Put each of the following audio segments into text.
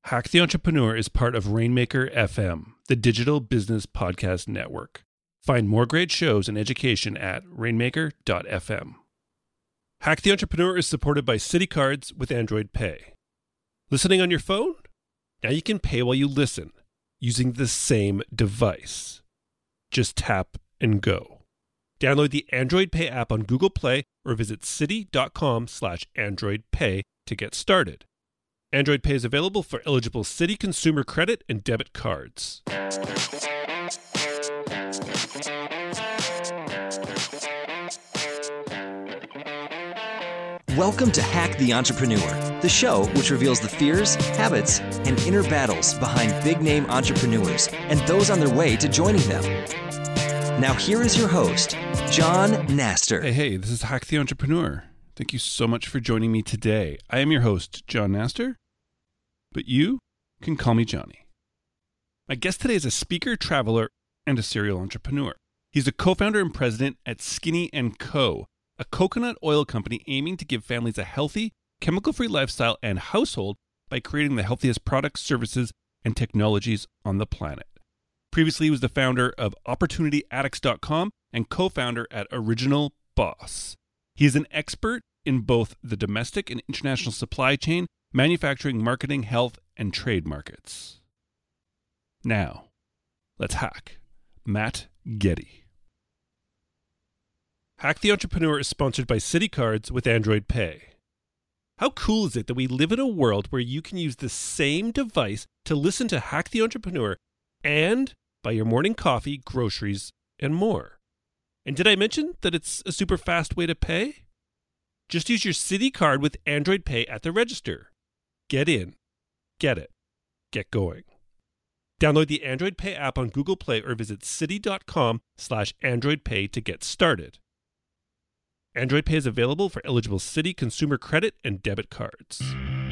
Hack the Entrepreneur is part of Rainmaker FM, the digital business podcast network. Find more great shows and education at rainmaker.fm. Hack the Entrepreneur is supported by Citi Cards with Android Pay. Listening on your phone? Now you can pay while you listen using the same device. Just tap and go. Download the Android Pay app on Google Play or visit citi.com/androidpay to get started. Android Pay is available for eligible Citi consumer credit and debit cards. Welcome to Hack the Entrepreneur, the show which reveals the fears, habits, and inner battles behind big-name entrepreneurs and those on their way to joining them. Now here is your host, John Naster. Hey, this is Hack the Entrepreneur. Thank you so much for joining me today. I am your host, John Naster, but you can call me Johnny. My guest today is a speaker, traveler, and a serial entrepreneur. He's a co-founder and president at Skinny & Co., a coconut oil company aiming to give families a healthy, chemical-free lifestyle and household by creating the healthiest products, services, and technologies on the planet. Previously, he was the founder of OpportunityAddicts.com and co-founder at Original Boss. He is an expert in both the domestic and international supply chain, manufacturing, marketing, health, and trade markets. Now, let's hack Matt Getty. Hack the Entrepreneur is sponsored by Citi Cards with Android Pay. How cool is it that we live in a world where you can use the same device to listen to Hack the Entrepreneur and buy your morning coffee, groceries, and more? And did I mention that it's a super fast way to pay? Just use your Citi card with Android Pay at the register. Get in, get it, get going. Download the Android Pay app on Google Play or visit citi.com/androidpay to get started. Android Pay is available for eligible Citi consumer credit and debit cards.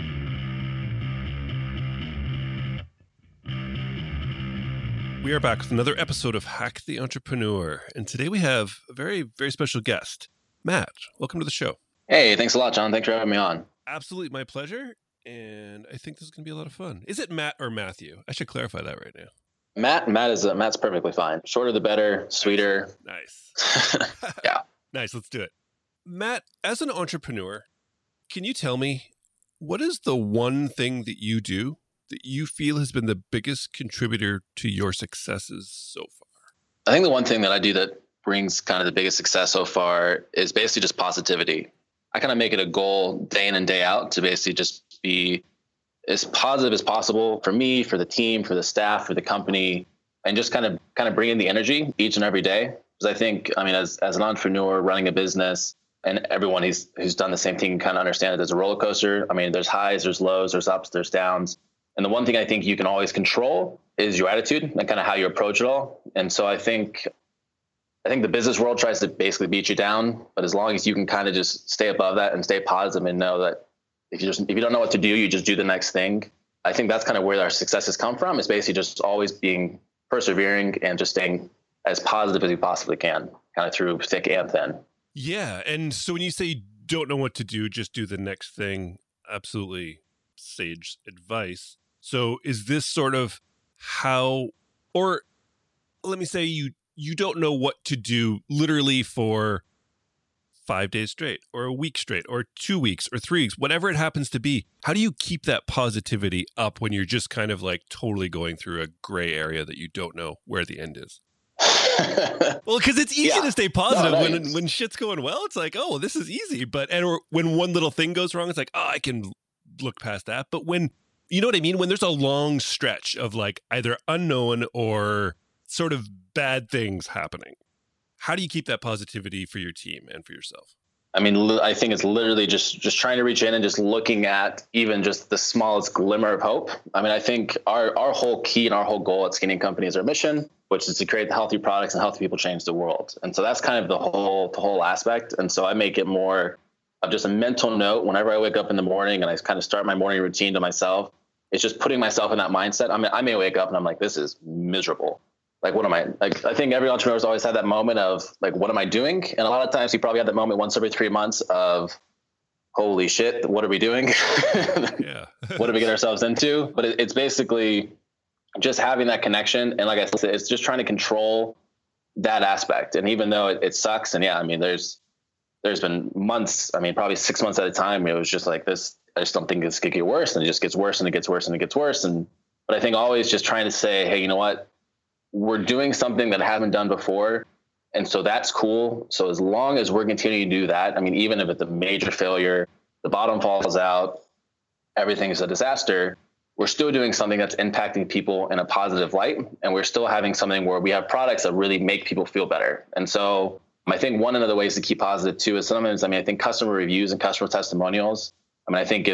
We are back with another episode of Hack the Entrepreneur, and today we have a very, very special guest. Matt, welcome to the show. Hey, thanks a lot, John. Thanks for having me on. Absolutely my pleasure, and I think this is going to be a lot of fun. Is it Matt or Matthew? I should clarify that right now. Matt's perfectly fine. Shorter the better, sweeter. Nice. Yeah. Nice, let's do it. Matt, as an entrepreneur, can you tell me, what is the one thing that you do that you feel has been the biggest contributor to your successes so far? I think the one thing that I do that brings kind of the biggest success so far is basically just positivity. I kind of make it a goal day in and day out to basically just be as positive as possible for me, for the team, for the staff, for the company, and just kind of bring in the energy each and every day. Because I think, as an entrepreneur running a business, and everyone who's done the same thing can kind of understand it as a roller coaster. There's highs, there's lows, there's ups, there's downs. And the one thing I think you can always control is your attitude and kind of how you approach it all. And so I think the business world tries to basically beat you down, but as long as you can kind of just stay above that and stay positive and know that if you don't know what to do, you just do the next thing. I think that's kind of where our successes come from, is basically just always being persevering and just staying as positive as you possibly can, kind of through thick and thin. Yeah. And so when you say you don't know what to do, just do the next thing, absolutely sage advice. So is this sort of how, or let me say you don't know what to do literally for 5 days straight or a week straight or 2 weeks or 3 weeks, whatever it happens to be. How do you keep that positivity up when you're just kind of like totally going through a gray area that you don't know where the end is? Well, because it's easy to stay positive when shit's going well. It's like, oh, this is easy. Or when one little thing goes wrong, it's like, oh, I can look past that. But when, you know what I mean? When there's a long stretch of like either unknown or sort of bad things happening, how do you keep that positivity for your team and for yourself? I think it's literally just trying to reach in and just looking at even just the smallest glimmer of hope. I think our whole key and our whole goal at Skinny Company is our mission, which is to create healthy products and healthy people change the world. And so that's kind of the whole aspect. And so I make it more of just a mental note whenever I wake up in the morning and I kind of start my morning routine to myself. It's just putting myself in that mindset. I may wake up and I'm like, this is miserable. Like, what am I, like, I think every entrepreneur's always had that moment of like, what am I doing? And a lot of times you probably have that moment once every 3 months of, holy shit, what are we doing? Yeah. What do we get ourselves into? But it's basically just having that connection. And like I said, it's just trying to control that aspect. And even though it sucks, and yeah, I mean, there's been months, I mean, probably 6 months at a time, it was just like this, I just don't think this could get worse, and it just gets worse and it gets worse and it gets worse. But I think always just trying to say, hey, you know what? We're doing something that I haven't done before. And so that's cool. So as long as we're continuing to do that, I mean, even if it's a major failure, the bottom falls out, everything is a disaster, we're still doing something that's impacting people in a positive light. And we're still having something where we have products that really make people feel better. And so I think one of the ways to keep positive too is sometimes, I mean, I think customer reviews and customer testimonials. I mean, I think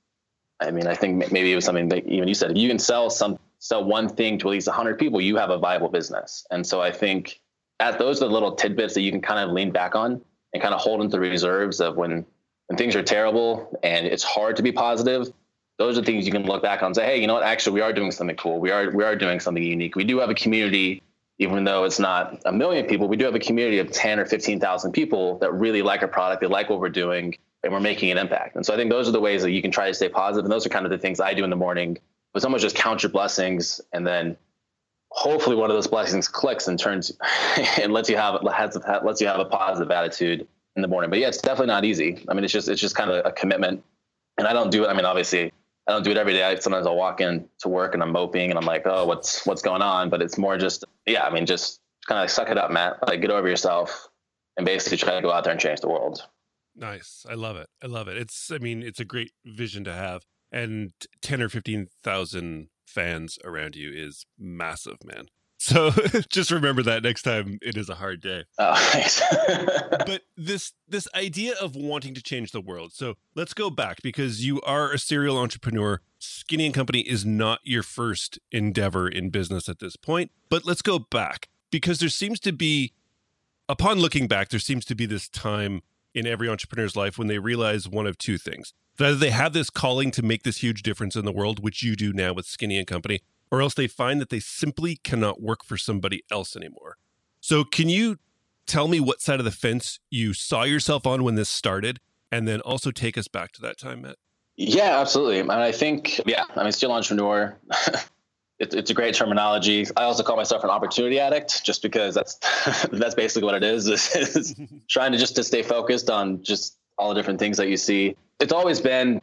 maybe it was something that even you said, if you can sell one thing to at least 100 people, you have a viable business. And so I think those are the little tidbits that you can kind of lean back on and kind of hold into reserves of when things are terrible and it's hard to be positive. Those are things you can look back on and say, hey, you know what? Actually, we are doing something cool. We are doing something unique. We do have a community, even though it's not 1 million people. We do have a community of 10 or 15,000 people that really like our product. They like what we're doing, and we're making an impact. And so I think those are the ways that you can try to stay positive. And those are kind of the things I do in the morning. But almost just count your blessings, and then hopefully one of those blessings clicks and turns and lets you have a positive attitude in the morning. But yeah, it's definitely not easy. I mean, it's just kind of a commitment. And I don't do it. I mean, obviously I don't do it every day. Sometimes I'll walk in to work and I'm moping and I'm like, oh, what's going on? But it's more just, yeah, I mean, just kind of like, suck it up, Matt, like get over yourself and basically try to go out there and change the world. Nice. I love it. It's a great vision to have. And 10 or 15,000 fans around you is massive, man. So just remember that next time it is a hard day. Oh, thanks. But this idea of wanting to change the world. So let's go back, because you are a serial entrepreneur. Skinny & Company is not your first endeavor in business at this point. But let's go back, because there seems to be, upon looking back, there seems to be this time in every entrepreneur's life when they realize one of two things. That either they have this calling to make this huge difference in the world, which you do now with Skinny & Company, or else they find that they simply cannot work for somebody else anymore. So can you tell me what side of the fence you saw yourself on when this started, and then also take us back to that time, Matt? Yeah, absolutely. And I think, still entrepreneur. It's a great terminology. I also call myself an opportunity addict, just because that's basically what it is trying to stay focused on just all the different things that you see. It's always been,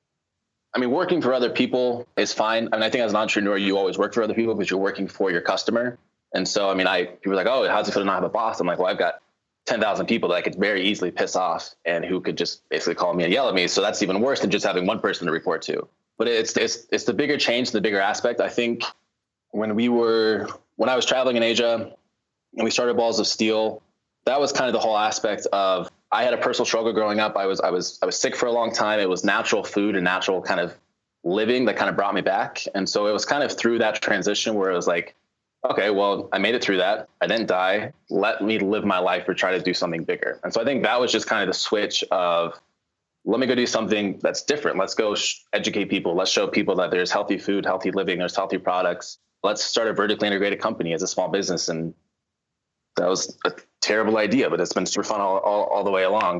working for other people is fine. I think as an entrepreneur, you always work for other people because you're working for your customer. And so, people are like, oh, how's it feel to not have a boss? I'm like, well, I've got 10,000 people that I could very easily piss off and who could just basically call me and yell at me. So that's even worse than just having one person to report to. But it's the bigger change, the bigger aspect. I think when I was traveling in Asia and we started Balls of Steel, that was kind of the whole aspect of, I had a personal struggle growing up. I was sick for a long time. It was natural food and natural kind of living that kind of brought me back. And so it was kind of through that transition where it was like, okay, well, I made it through that. I didn't die. Let me live my life or try to do something bigger. And so I think that was just kind of the switch of, let me go do something that's different. Let's go educate people. Let's show people that there's healthy food, healthy living, there's healthy products. Let's start a vertically integrated company as a small business. And that was a terrible idea, but it's been super fun all the way along.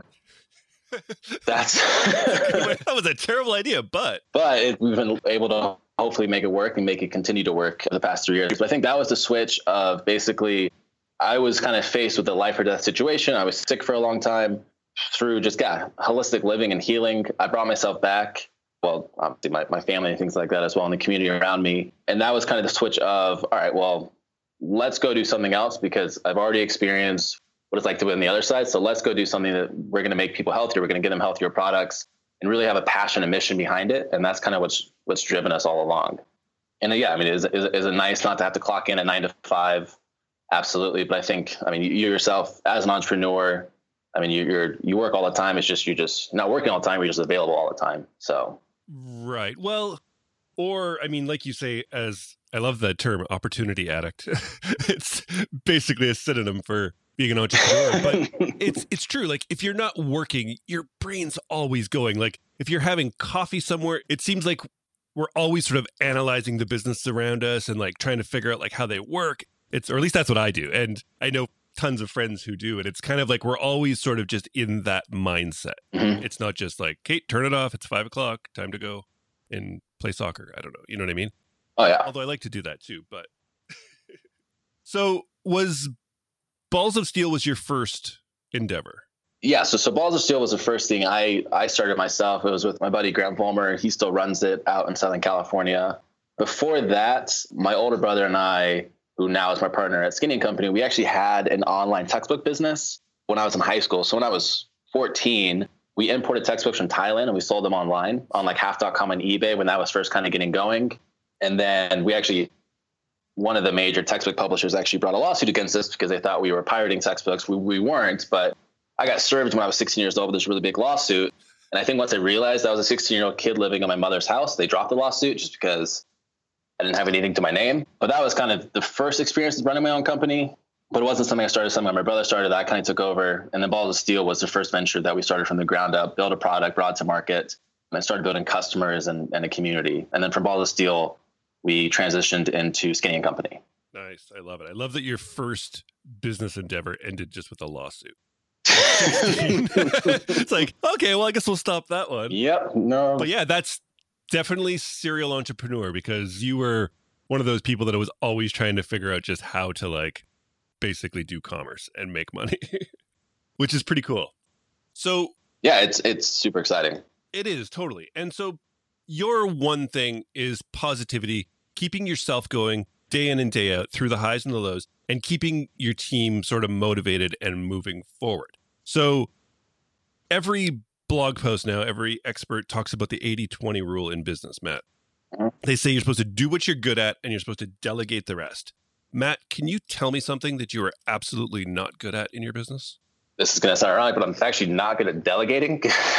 That was a terrible idea, but we've been able to hopefully make it work and make it continue to work for the past 3 years. But I think that was the switch of, basically, I was kind of faced with a life or death situation. I was sick for a long time. Through just holistic living and healing, I brought myself back. Well, obviously my family and things like that as well, and the community around me. And that was kind of the switch of, all right, well, let's go do something else, because I've already experienced what it's like to be on the other side. So let's go do something that we're going to make people healthier. We're going to get them healthier products and really have a passion and mission behind it. And that's kind of what's driven us all along. And is it nice not to have to clock in at 9 to 5? Absolutely. But I think, you yourself as an entrepreneur, you work all the time. It's just, you're just not working all the time. You're just available all the time. So. Right. Well, or, like you say, as I love that term, opportunity addict. It's basically a synonym for being an entrepreneur, but it's true. Like, if you're not working, your brain's always going. Like, if you're having coffee somewhere, it seems like we're always sort of analyzing the business around us and like trying to figure out like how they work. Or at least that's what I do. And I know tons of friends who do. And it's kind of like we're always sort of just in that mindset. Mm-hmm. It's not just like, Kate, turn it off. It's 5:00. Time to go and play soccer. I don't know. You know what I mean? Oh, yeah. Although I like to do that too. But so was Balls of Steel was your first endeavor? Yeah, so Balls of Steel was the first thing I started myself. It was with my buddy Grant Vollmer. He still runs it out in Southern California. Before that, my older brother and I, who now is my partner at Skinny & Company, we actually had an online textbook business when I was in high school. So when I was 14, we imported textbooks from Thailand and we sold them online on like half.com and eBay when that was first kind of getting going. And then one of the major textbook publishers actually brought a lawsuit against us because they thought we were pirating textbooks. We weren't, but I got served when I was 16 years old with this really big lawsuit. And I think once I realized I was a 16-year-old kid living in my mother's house, they dropped the lawsuit just because I didn't have anything to my name. But that was kind of the first experience of running my own company. But it wasn't something I started. Something my brother started that I kind of took over. And then Balls of Steel was the first venture that we started from the ground up, build a product, brought it to market, and I started building customers and a community. And then from Balls of Steel, we transitioned into Skinny & Company. Nice. I love it. I love that your first business endeavor ended just with a lawsuit. It's like, okay, well, I guess we'll stop that one. Yep. No. But yeah, that's definitely serial entrepreneur, because you were one of those people that was always trying to figure out just how to like basically do commerce and make money, which is pretty cool. So yeah, it's super exciting. It is, totally. And so your one thing is positivity, keeping yourself going day in and day out through the highs and the lows, and keeping your team sort of motivated and moving forward. So every blog post now, every expert talks about the 80-20 rule in business, Matt. Mm-hmm. They say you're supposed to do what you're good at and you're supposed to delegate the rest. Matt, can you tell me something that you are absolutely not good at in your business? This is going to sound ironic, but I'm actually not good at delegating.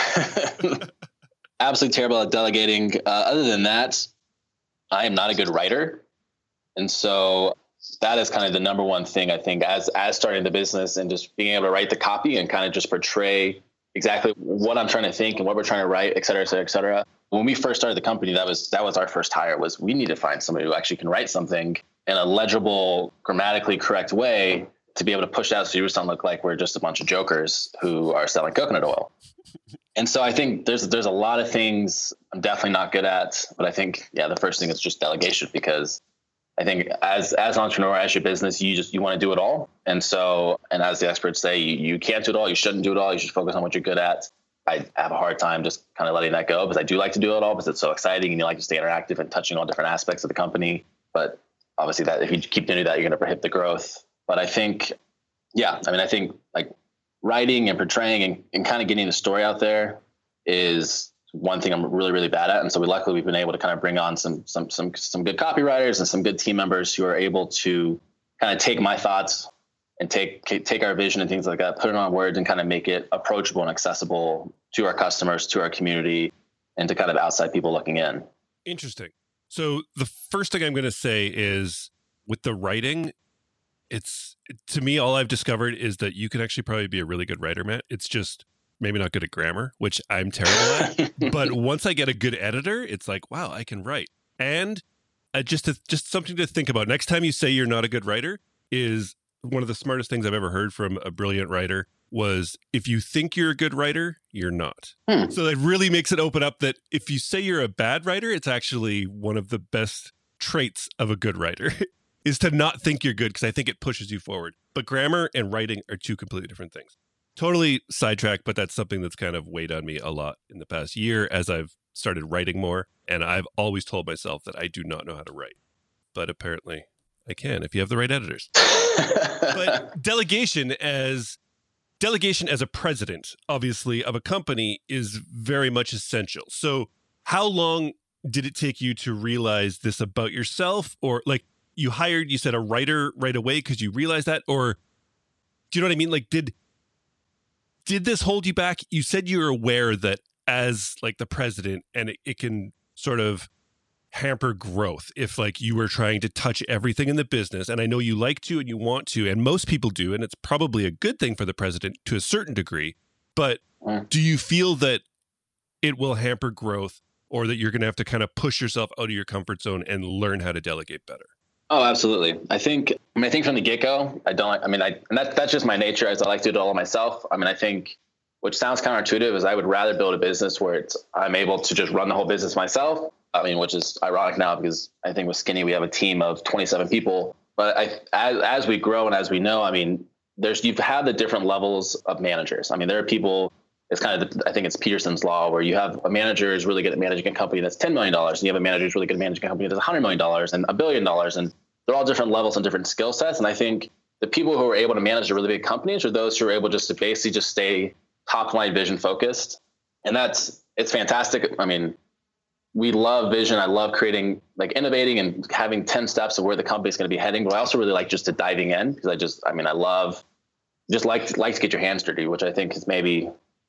Absolutely terrible at delegating. Other than that, I am not a good writer. And so that is kind of the number one thing, I think, as starting the business and just being able to write the copy and kind of just portray exactly what I'm trying to think and what we're trying to write, et cetera, et cetera, et cetera. When we first started the company, that was our first hire, was we need to find somebody who actually can write something in a legible, grammatically correct way to be able to push out so you don't look like we're just a bunch of jokers who are selling coconut oil. And so I think there's a lot of things I'm definitely not good at, but I think, yeah, the first thing is just delegation, because I think as an entrepreneur, as your business, you want to do it all. And so, and as the experts say, you can't do it all. You shouldn't do it all. You should focus on what you're good at. I have a hard time just kind of letting that go, because I do like to do it all because it's so exciting and you like to stay interactive and touching all different aspects of the company. But obviously that if you keep doing that, you're going to prohibit the growth. But I think, yeah, I mean, I think like writing and portraying and kind of getting the story out there is one thing I'm really, really bad at. And so luckily we've been able to kind of bring on some good copywriters and some good team members who are able to kind of take my thoughts and take our vision and things like that, put it on words and kind of make it approachable and accessible to our customers, to our community, and to kind of outside people looking in. Interesting. So the first thing I'm going to say is with the writing, to me, all I've discovered is that you can actually probably be a really good writer, Matt. It's just maybe not good at grammar, which I'm terrible at. But once I get a good editor, it's like, wow, I can write. And just something to think about. Next time you say you're not a good writer, is one of the smartest things I've ever heard from a brilliant writer was, if you think you're a good writer, you're not. So that really makes it open up that if you say you're a bad writer, it's actually one of the best traits of a good writer is to not think you're good, because I think it pushes you forward. But grammar and writing are two completely different things. Totally sidetracked, but that's something that's kind of weighed on me a lot in the past year as I've started writing more. And I've always told myself that I do not know how to write. But apparently I can if you have the right editors. But delegation as a president, obviously, of a company is very much essential. So how long did it take you to realize this about yourself? Or like you said a writer right away because you realized that? Or do you know what I mean? Like, did this hold you back? You said you were aware that as like the president, and it can sort of hamper growth if like you were trying to touch everything in the business. And I know you like to and you want to, and most people do, and it's probably a good thing for the president to a certain degree. But do you feel that it will hamper growth, or that you're going to have to kind of push yourself out of your comfort zone and learn how to delegate better? Oh, absolutely. I think from the get-go, I don't like, I mean, and that's just my nature, as I like to do it all myself. I mean, I think, which sounds counterintuitive, is I would rather build a business where I'm able to just run the whole business myself. I mean, which is ironic now because I think with Skinny, we have a team of 27 people. But as we grow and as we know, I mean, you've had the different levels of managers. I mean, there are people, it's kind of, I think it's Peterson's law, where you have a manager who's really good at managing a company that's $10 million, and you have a manager who's really good at managing a company that's $100 million and $1 billion. And they're all different levels and different skill sets. And I think the people who are able to manage the really big companies are those who are able just to basically just stay top line vision focused. And it's fantastic. I mean, we love vision. I love creating, like, innovating and having 10 steps of where the company's going to be heading. But I also really like just to diving in, because I love just like to get your hands dirty, which I think is maybe,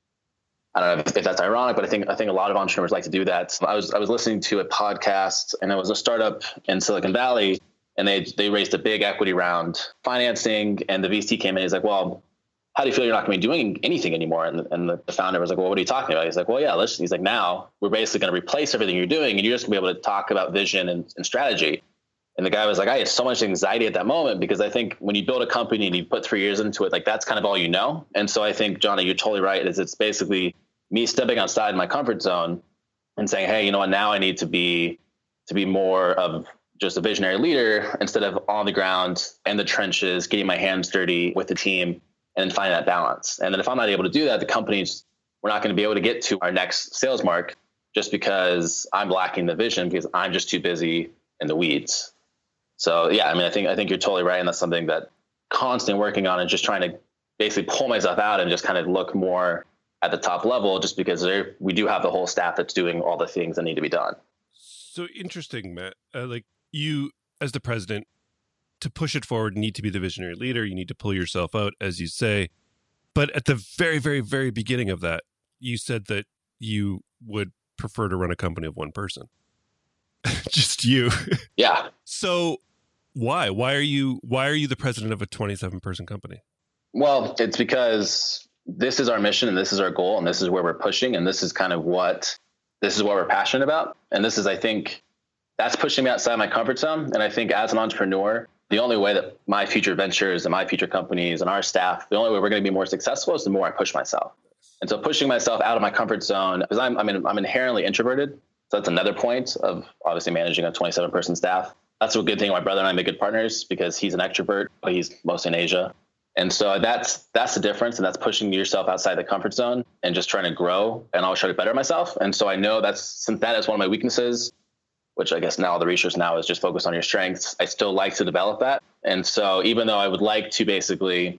I don't know if that's ironic, but I think a lot of entrepreneurs like to do that. I was listening to a podcast, and it was a startup in Silicon Valley, and they raised a big equity round financing, and the VC came in. He's like, well, how do you feel you're not going to be doing anything anymore? And the founder was like, well, what are you talking about? He's like, well, yeah, listen. He's like, now we're basically going to replace everything you're doing, and you're just going to be able to talk about vision and strategy. And the guy was like, I had so much anxiety at that moment, because I think when you build a company and you put 3 years into it, like, that's kind of all you know. And so I think, Johnny, you're totally right. It's basically me stepping outside my comfort zone and saying, hey, you know what, now I need to be more of just a visionary leader instead of on the ground in the trenches, getting my hands dirty with the team, and then find that balance. And then if I'm not able to do that, we're not going to be able to get to our next sales mark, just because I'm lacking the vision, because I'm just too busy in the weeds. So yeah, I mean, I think you're totally right. And that's something that constantly working on, and just trying to basically pull myself out and just kind of look more at the top level, just because we do have the whole staff that's doing all the things that need to be done. So interesting, Matt. Like, you, as the president, to push it forward, need to be the visionary leader. You need to pull yourself out, as you say. But at the very, very, very beginning of that, you said that you would prefer to run a company of one person. Just you. Yeah. So why? Why are you the president of a 27-person company? Well, it's because this is our mission, and this is our goal, and this is where we're pushing, and this is what we're passionate about. And this is, I think, that's pushing me outside my comfort zone. And I think as an entrepreneur, the only way that my future ventures and my future companies and our staff, the only way we're going to be more successful is the more I push myself. And so pushing myself out of my comfort zone, because I'm inherently introverted. So that's another point of obviously managing a 27-person staff. That's a good thing. My brother and I make good partners, because he's an extrovert, but he's mostly in Asia. And so that's the difference. And that's pushing yourself outside the comfort zone and just trying to grow and always try to better myself. And so I know since that is one of my weaknesses, which I guess now the research now is just focused on your strengths, I still like to develop that. And so even though I would like to basically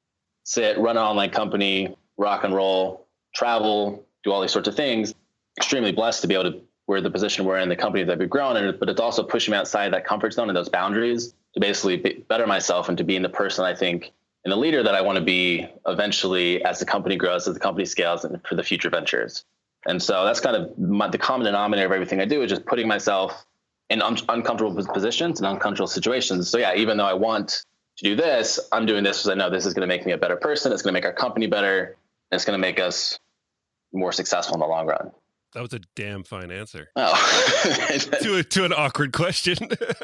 run an online company, rock and roll, travel, do all these sorts of things, extremely blessed to be able to, we're the position we're in, the company that we've grown, but it's also pushing me outside that comfort zone and those boundaries to basically better myself and to being the person I think and the leader that I want to be eventually as the company grows, as the company scales, and for the future ventures. And so that's kind of the common denominator of everything I do, is just putting myself in uncomfortable positions and uncomfortable situations. So yeah, even though I want to do this, I'm doing this because I know this is going to make me a better person. It's going to make our company better. And it's going to make us more successful in the long run. That was a damn fine answer. Oh. to an awkward question.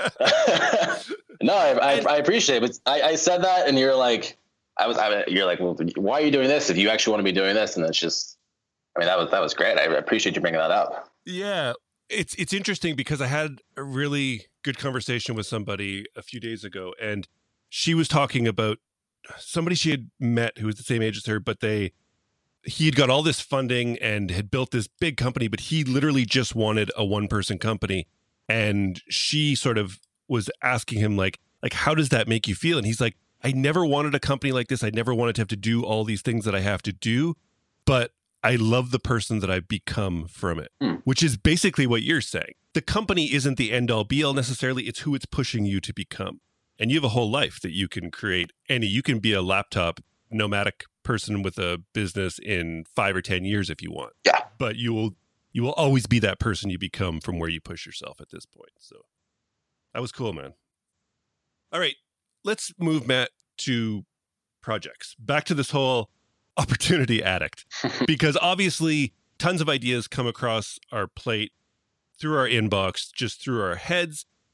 No, I appreciate it. But I said that, and you're like, you're like, well, why are you doing this if you actually want to be doing this? And it's just, I mean, that was great. I appreciate you bringing that up. Yeah, it's interesting, because I had a really good conversation with somebody a few days ago, and she was talking about somebody she had met who was the same age as her, but he had got all this funding and had built this big company, but he literally just wanted a one-person company. And she sort of was asking him, like, how does that make you feel? And he's like, I never wanted a company like this. I never wanted to have to do all these things that I have to do, but I love the person that I've become from it, which is basically what you're saying. The company isn't the end all be all necessarily. It's who it's pushing you to become. And you have a whole life that you can create. You can be a laptop nomadic person with a business in 5 or 10 years if you want. Yeah. But you will always be that person you become from where you push yourself at this point. So that was cool, man. All right, let's move, Matt, to projects. Back to this whole opportunity addict, because obviously tons of ideas come across our plate, through our inbox, just through our heads.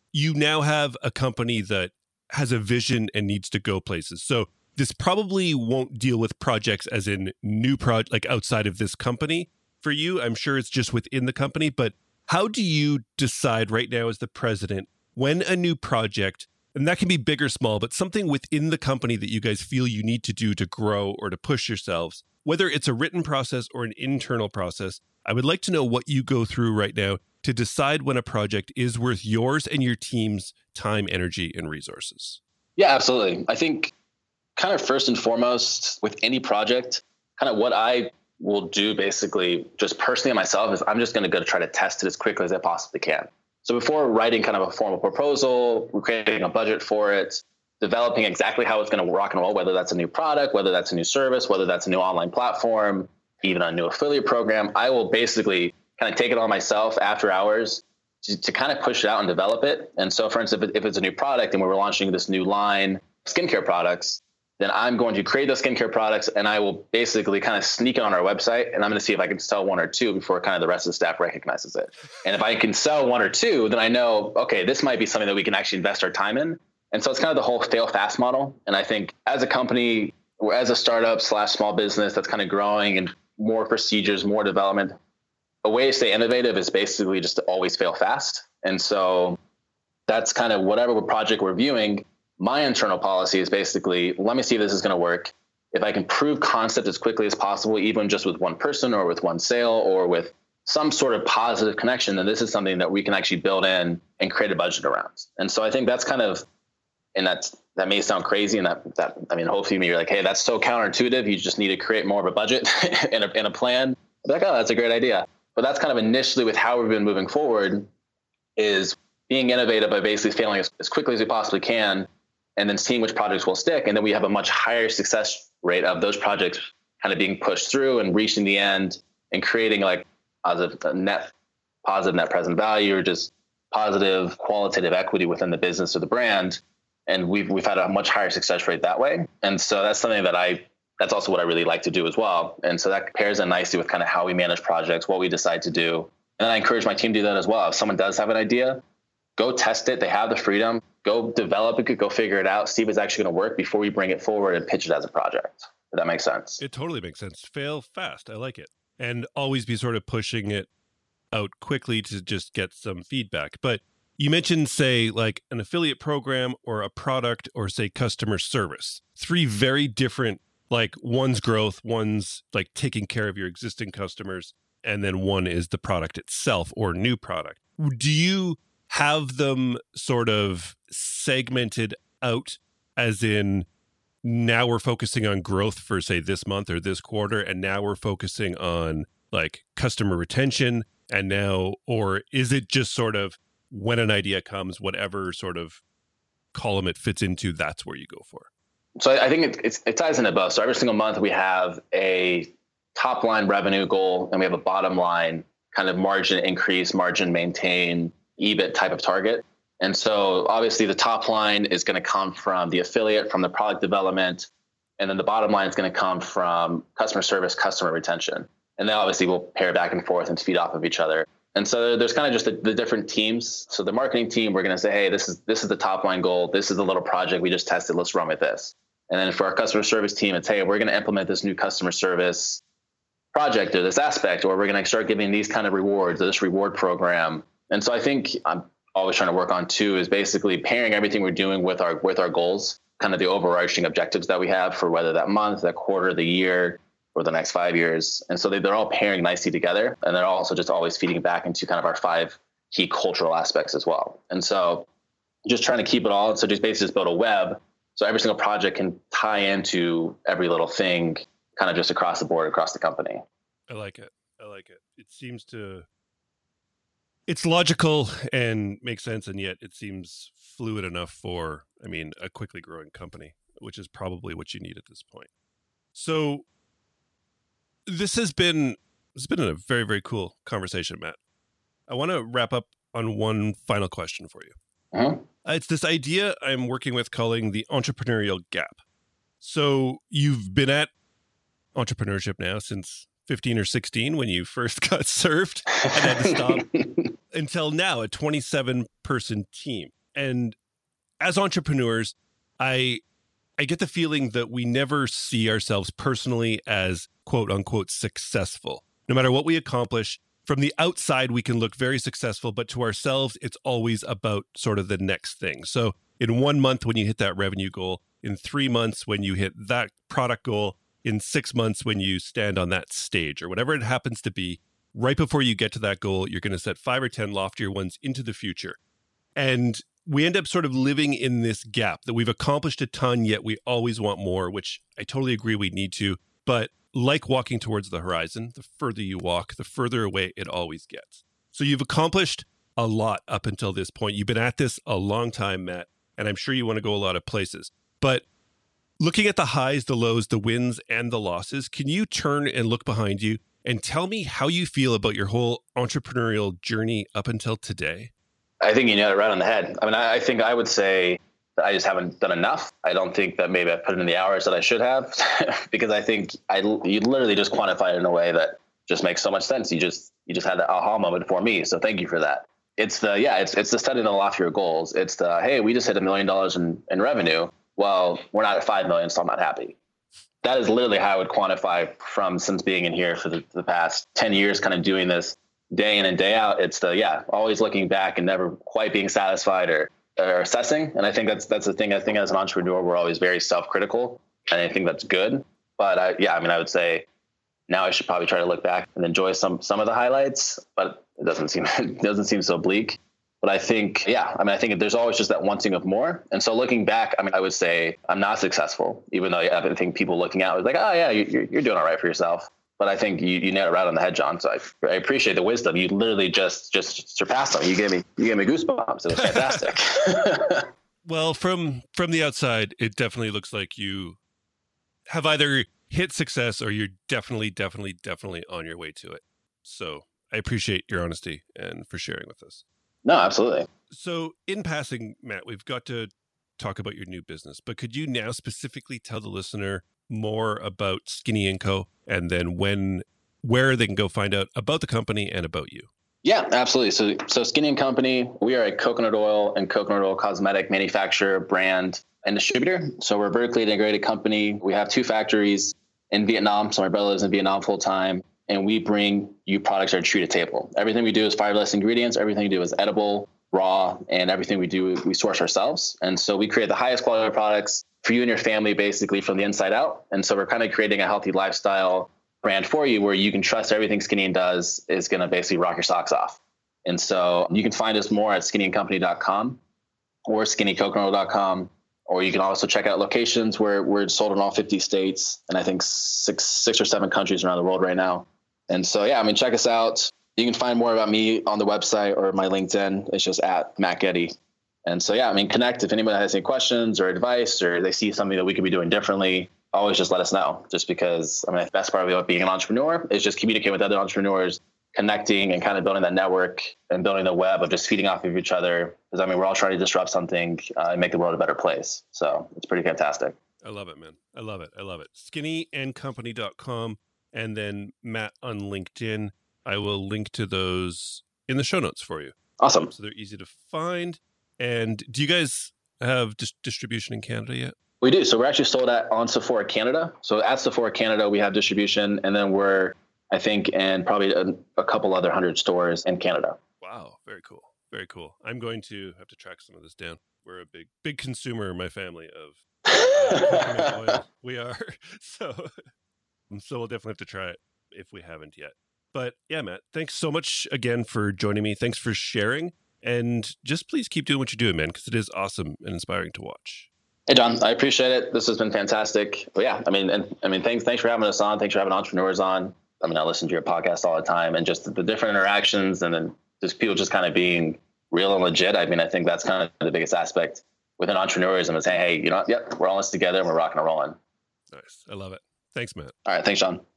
you now have a company that has a vision and needs to go places. So this probably won't deal with projects as in new project, like outside of this company for you. I'm sure it's just within the company, but how do you decide right now as the president when a new project, and that can be big or small, but something within the company that you guys feel you need to do to grow or to push yourselves, whether it's a written process or an internal process? I would like to know what you go through right now to decide when a project is worth yours and your team's time, energy, and resources. Yeah, absolutely. I think kind of first and foremost with any project, kind of what I will do basically just personally myself is I'm just going to go try to test it as quickly as I possibly can. So before writing kind of a formal proposal, we're creating a budget for it, developing exactly how it's going to rock and roll, whether that's a new product, whether that's a new service, whether that's a new online platform, even a new affiliate program, I will basically kind of take it on myself after hours to kind of push it out and develop it. And so for instance, if it's a new product and we're launching this new line of skincare products, then I'm going to create those skincare products and I will basically kind of sneak it on our website and I'm going to see if I can sell one or two before kind of the rest of the staff recognizes it. And if I can sell one or two, then I know, okay, this might be something that we can actually invest our time in. And so it's kind of the whole fail fast model. And I think as a company, or as a startup / small business that's kind of growing and more procedures, more development, a way to stay innovative is basically just to always fail fast. And so that's kind of whatever project we're viewing. My internal policy is basically, let me see if this is going to work. If I can prove concept as quickly as possible, even just with one person or with one sale or with some sort of positive connection, then this is something that we can actually build in and create a budget around. And so I think that's kind of, and that may sound crazy. And that I mean, hopefully you're like, hey, that's so counterintuitive. You just need to create more of a budget and a plan. I'm like, oh, that's a great idea. But that's kind of initially with how we've been moving forward is being innovative by basically failing as quickly as we possibly can and then seeing which projects will stick. And then we have a much higher success rate of those projects kind of being pushed through and reaching the end and creating like positive net present value or just positive qualitative equity within the business or the brand. And we've had a much higher success rate that way. And so that's something that's also what I really like to do as well. And so that pairs in nicely with kind of how we manage projects, what we decide to do. And then I encourage my team to do that as well. If someone does have an idea, go test it. They have the freedom, go develop it, go figure it out, see if it's actually going to work before we bring it forward and pitch it as a project. If that makes sense. It totally makes sense. Fail fast. I like it. And always be sort of pushing it out quickly to just get some feedback. But you mentioned, say, like an affiliate program or a product or, say, customer service. 3 very different, like one's growth, one's like taking care of your existing customers, and then one is the product itself or new product. Do you have them sort of segmented out as in now we're focusing on growth for, say, this month or this quarter, and now we're focusing on like customer retention and now, or is it just sort of when an idea comes, whatever sort of column it fits into, that's where you go for? So I think it ties into both. So every single month we have a top line revenue goal and we have a bottom line kind of margin increase, margin maintain, EBIT type of target. And so obviously the top line is going to come from the affiliate, from the product development, and then the bottom line is going to come from customer service, customer retention. And then obviously we'll pair back and forth and feed off of each other. And so there's kind of just the different teams. So the marketing team, we're going to say, hey, this is the top line goal. This is the little project we just tested. Let's run with this. And then for our customer service team, it's, hey, we're going to implement this new customer service project or this aspect, or we're going to start giving these kind of rewards or this reward program. And so I think I'm always trying to work on too is basically pairing everything we're doing with our goals, kind of the overarching objectives that we have for whether that month, that quarter, the year, or the next 5 years. And so they're all pairing nicely together. And they're also just always feeding back into kind of our 5 key cultural aspects as well. And so just trying to keep it all. So just basically just build a web. So every single project can tie into every little thing kind of just across the board, across the company. I like it. It's logical and makes sense. And yet it seems fluid enough for, a quickly growing company, which is probably what you need at this point. So this has been a very, very cool conversation, Matt. I want to wrap up on one final question for you. Uh-huh. It's this idea I'm working with calling the entrepreneurial gap. So you've been at entrepreneurship now since 15 or 16 when you first got served and had to stop until now, a 27-person team. And as entrepreneurs, I get the feeling that we never see ourselves personally as quote unquote successful. No matter what we accomplish, from the outside, we can look very successful, but to ourselves, it's always about sort of the next thing. So in 1 month, when you hit that revenue goal, in 3 months, when you hit that product goal, in 6 months, when you stand on that stage or whatever it happens to be, right before you get to that goal, you're going to set 5 or 10 loftier ones into the future. And we end up sort of living in this gap that we've accomplished a ton, yet we always want more, which I totally agree we need to. But like walking towards the horizon, the further you walk, the further away it always gets. So you've accomplished a lot up until this point. You've been at this a long time, Matt, and I'm sure you want to go a lot of places. But looking at the highs, the lows, the wins, and the losses, can you turn and look behind you and tell me how you feel about your whole entrepreneurial journey up until today? I think you nailed it right on the head. I mean, I think I would say that I just haven't done enough. I don't think that maybe I put in the hours that I should have because I think you literally just quantified it in a way that just makes so much sense. You just had that aha moment for me. So thank you for that. It's the setting the loftier goals. It's the, hey, we just hit $1 million in revenue. Well, we're not at 5 million, so I'm not happy. That is literally how I would quantify since being in here for the past 10 years, kind of doing this day in and day out. It's always looking back and never quite being satisfied or assessing. And I think that's the thing. I think as an entrepreneur, we're always very self-critical, and I think that's good. But I would say now I should probably try to look back and enjoy some of the highlights, but it doesn't seem so bleak. But I think, I think there's always just that wanting of more. And so looking back, I would say I'm not successful, even though I think people looking out was like, oh yeah, you're doing all right for yourself. But I think you nailed it right on the head, John. So I appreciate the wisdom. You literally just surpassed them. You gave me goosebumps. It was fantastic. Well, from the outside, it definitely looks like you have either hit success or you're definitely on your way to it. So I appreciate your honesty and for sharing with us. No, absolutely. So in passing, Matt, we've got to talk about your new business, but could you now specifically tell the listener more about Skinny & Co. and then where they can go find out about the company and about you? Yeah, absolutely. So Skinny & Company, we are a coconut oil and coconut oil cosmetic manufacturer, brand, and distributor. So we're a vertically integrated company. We have 2 factories in Vietnam. So my brother lives in Vietnam full time, and we bring you products that are true to table. Everything we do is fiberless ingredients. Everything we do is edible, raw, and everything we do, we source ourselves. And so we create the highest quality products for you and your family, basically from the inside out. And so we're kind of creating a healthy lifestyle brand for you where you can trust everything Skinny does is going to basically rock your socks off. And so you can find us more at skinnyandcompany.com or skinnycoconut.com, or you can also check out locations where we're sold in all 50 states and I think six or 7 countries around the world right now. And so, check us out. You can find more about me on the website or my LinkedIn. It's just at Matt Getty. And so, connect if anybody has any questions or advice or they see something that we could be doing differently. Always just let us know, just because the best part of being an entrepreneur is just communicating with other entrepreneurs, connecting and kind of building that network and building the web of just feeding off of each other. Because we're all trying to disrupt something and make the world a better place. So it's pretty fantastic. I love it, man. I love it. Skinnyandcompany.com and then Matt on LinkedIn. I will link to those in the show notes for you. Awesome. So they're easy to find. And do you guys have distribution in Canada yet? We do. So we're actually sold on Sephora Canada. So at Sephora Canada, we have distribution, and then we're, I think, in probably a couple other 100 stores in Canada. Wow. Very cool. Very cool. I'm going to have to track some of this down. We're a big consumer in my family of coconut oil. We are. So we'll definitely have to try it if we haven't yet. But yeah, Matt, thanks so much again for joining me. Thanks for sharing. And just please keep doing what you're doing, man, because it is awesome and inspiring to watch. Hey, John, I appreciate it. This has been fantastic. But thanks for having us on. Thanks for having entrepreneurs on. I listen to your podcast all the time, and just the different interactions, and then just people just kind of being real and legit. I think that's kind of the biggest aspect within entrepreneurism is saying, hey, we're all in this together and we're rocking and rolling. Nice. I love it. Thanks, Matt. All right. Thanks, John.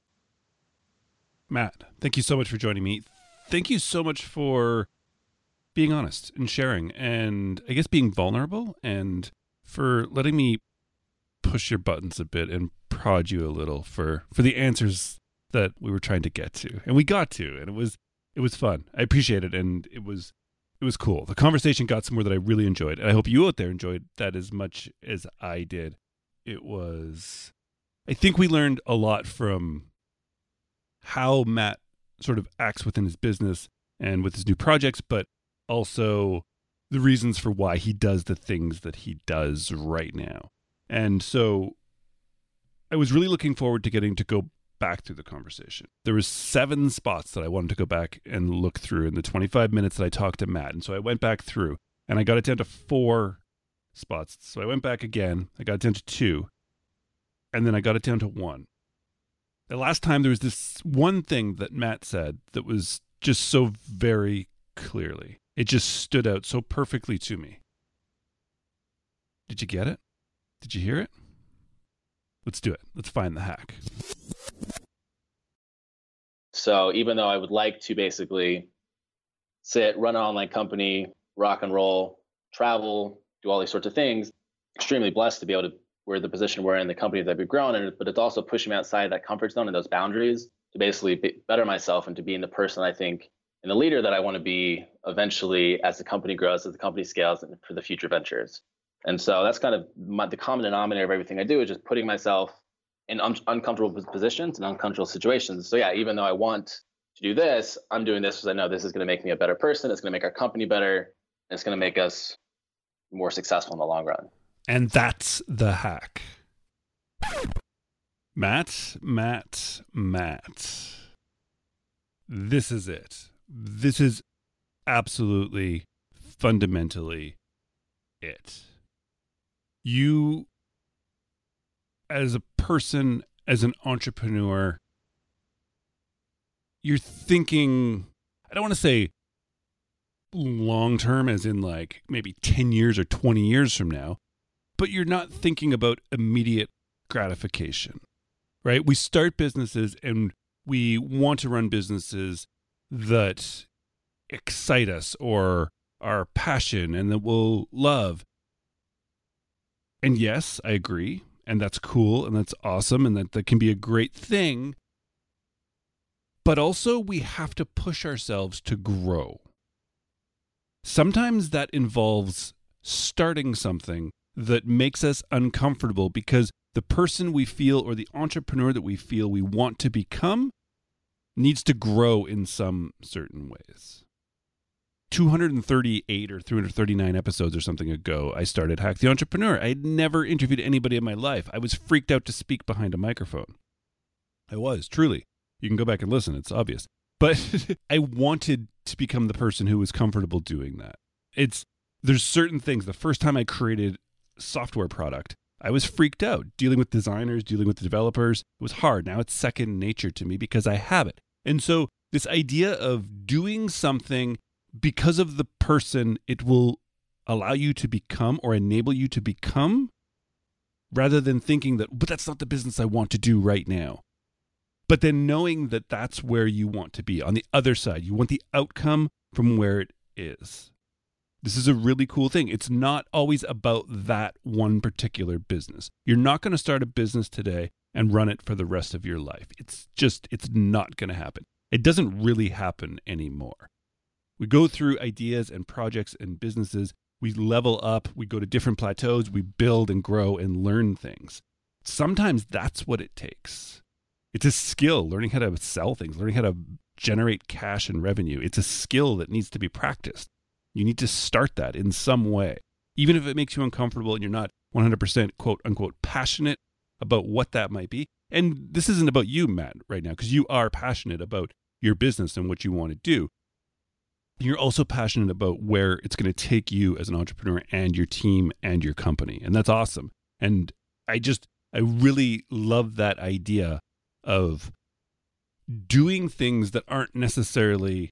Matt, thank you so much for joining me. Thank you so much for being honest and sharing, and I guess being vulnerable, and for letting me push your buttons a bit and prod you a little for the answers that we were trying to get to. And we got to, and it was fun. I appreciate it. And it was It was cool. The conversation got somewhere that I really enjoyed. And I hope you out there enjoyed that as much as I did. I think we learned a lot from how Matt sort of acts within his business and with his new projects, but also the reasons for why he does the things that he does right now. And so I was really looking forward to getting to go back through the conversation. There was 7 spots that I wanted to go back and look through in the 25 minutes that I talked to Matt. And so I went back through and I got it down to 4 spots. So I went back again. I got it down to 2. And then I got it down to 1. The last time there was this one thing that Matt said that was just so very clearly. It just stood out so perfectly to me. Did you get it? Did you hear it? Let's do it. Let's find the hack. So even though I would like to basically run an online company, rock and roll, travel, do all these sorts of things, extremely blessed to be able to, we're the position we're in, the company that we've grown in, but it's also pushing me outside that comfort zone and those boundaries to basically better myself and to being the person I think and the leader that I want to be eventually as the company grows, as the company scales, and for the future ventures. And so that's kind of the common denominator of everything I do is just putting myself in uncomfortable positions and uncomfortable situations. So yeah, even though I want to do this, I'm doing this because I know this is going to make me a better person. It's going to make our company better. And it's going to make us more successful in the long run. And that's the hack. Matt. This is it. This is absolutely, fundamentally it. You, as a person, as an entrepreneur, you're thinking, I don't want to say long term as in like maybe 10 years or 20 years from now, but you're not thinking about immediate gratification, right? We start businesses and we want to run businesses that excite us or our passion and that we'll love. And yes, I agree. And that's cool and that's awesome and that can be a great thing. But also we have to push ourselves to grow. Sometimes that involves starting something that makes us uncomfortable because the person we feel or the entrepreneur that we feel we want to become needs to grow in some certain ways. 238 or 339 episodes or something ago, I started Hack the Entrepreneur. I had never interviewed anybody in my life. I was freaked out to speak behind a microphone. I was, truly. You can go back and listen, it's obvious. But I wanted to become the person who was comfortable doing that. There's certain things. The first time I created a software product, I was freaked out. Dealing with designers, dealing with the developers, it was hard. Now it's second nature to me because I have it. And so this idea of doing something because of the person it will allow you to become or enable you to become, rather than thinking that, but that's not the business I want to do right now. But then knowing that that's where you want to be. On the other side, you want the outcome from where it is. This is a really cool thing. It's not always about that one particular business. You're not going to start a business today and run it for the rest of your life. It's not going to happen. It doesn't really happen anymore. We go through ideas and projects and businesses. We level up. We go to different plateaus. We build and grow and learn things. Sometimes that's what it takes. It's a skill, learning how to sell things, learning how to generate cash and revenue. It's a skill that needs to be practiced. You need to start that in some way. Even if it makes you uncomfortable and you're not 100% quote unquote passionate about what that might be. And this isn't about you, Matt, right now, because you are passionate about your business and what you want to do. You're also passionate about where it's going to take you as an entrepreneur and your team and your company. And that's awesome. And I really love that idea of doing things that aren't necessarily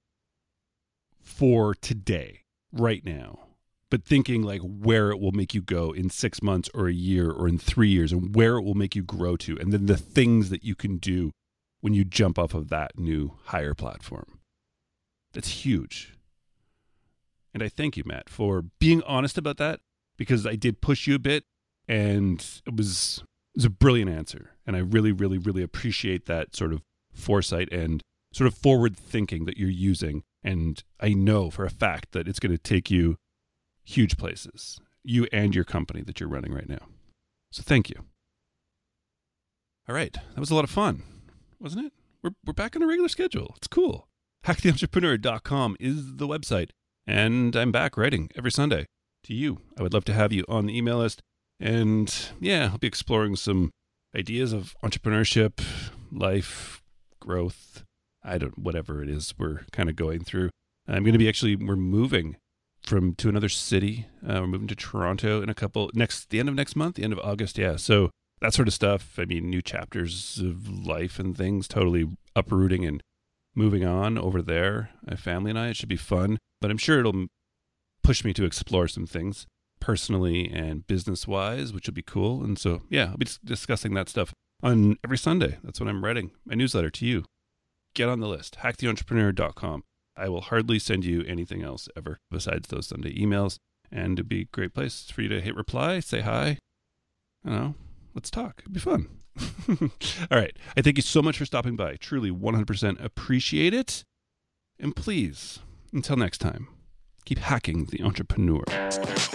for today, right now, but thinking like where it will make you go in 6 months or a year or in 3 years and where it will make you grow to. And then the things that you can do when you jump off of that new higher platform. That's huge. And I thank you, Matt, for being honest about that, because I did push you a bit and it was a brilliant answer. And I really, really, really appreciate that sort of foresight and sort of forward thinking that you're using And I know for a fact that it's going to take you huge places, you and your company that you're running right now. So thank you. All right. That was a lot of fun, wasn't it? We're back on a regular schedule. It's cool. HackTheEntrepreneur.com is the website. And I'm back writing every Sunday to you. I would love to have you on the email list. And yeah, I'll be exploring some ideas of entrepreneurship, life, growth, whatever it is we're kind of going through. I'm going to be we're moving to another city. We're moving to Toronto in the end of next month, the end of August. Yeah. So that sort of stuff. I mean, new chapters of life and things, totally uprooting and moving on over there. My family and I, it should be fun, but I'm sure it'll push me to explore some things personally and business-wise, which will be cool. And so, yeah, I'll be discussing that stuff on every Sunday. That's when I'm writing my newsletter to you. Get on the list, HackTheEntrepreneur.com. I will hardly send you anything else ever besides those Sunday emails, and it'd be a great place for you to hit reply, say hi. I don't know, let's talk. It'd be fun. All right. I thank you so much for stopping by. Truly 100% appreciate it. And please, until next time, keep hacking the entrepreneur.